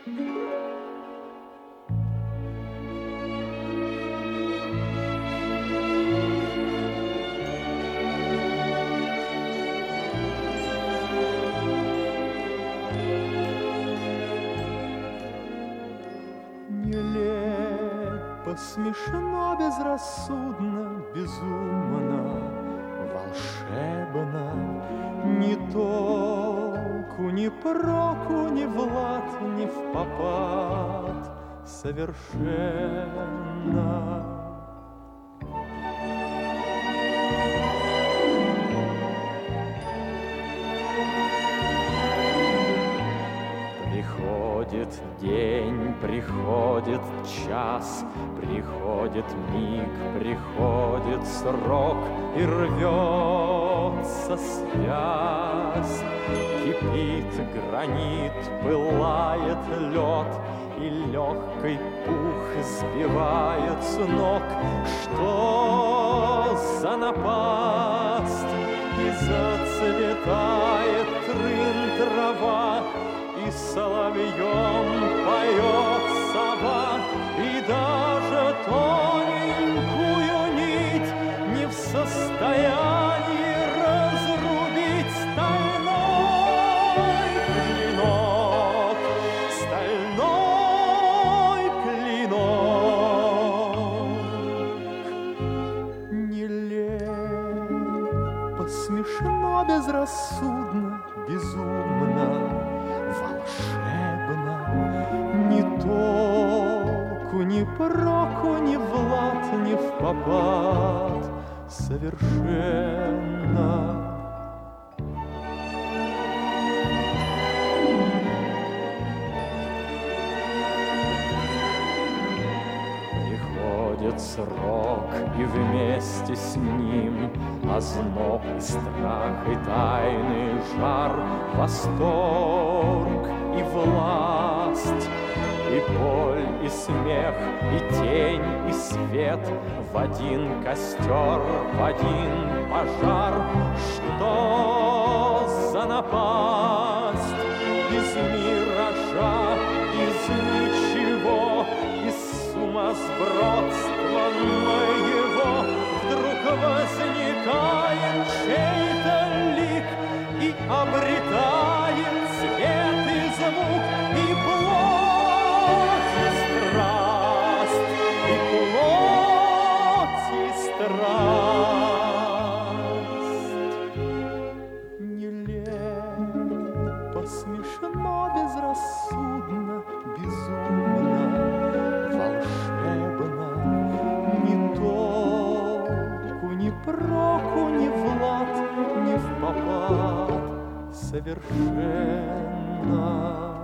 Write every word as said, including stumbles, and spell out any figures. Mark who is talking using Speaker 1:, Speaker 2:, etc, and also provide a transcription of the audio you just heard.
Speaker 1: Смешно, безрассудно, безумно, волшебно, ни толку, ни проку, ни в лад, ни в попад, совершенно. Приходит день, приходит час, приходит миг, приходит срок, и рвется связь. Кипит гранит, пылает лед, и легкий пух сбивает с ног. Что за напасть? И зацветает трын трава, и соловьем поет сова, и даже тоненькую нить не в состоянии разрубить стальной клинок, стальной клинок. Нелепо, смешно, безрассудно, безумно, волшебно, ни толку, ни проку, ни в лад, ни в попад, совершенно. Приходит срок, и вместе с ним озноб и страх, и тайный жар, восторг и власть, и боль, и смех, и тень, и свет в один костер, в один пожар. Что за напасть? Из миража, из ничего, из сумасбродства моего вдруг возникает чей-то лик и обретает цвет и звук, и плоть, и страсть, и плоть, и страсть. Нелепо, смешно, безрассудно, безумно, волшебно, ни толку, ни проку, ни в лад, ни в попад, совершенно.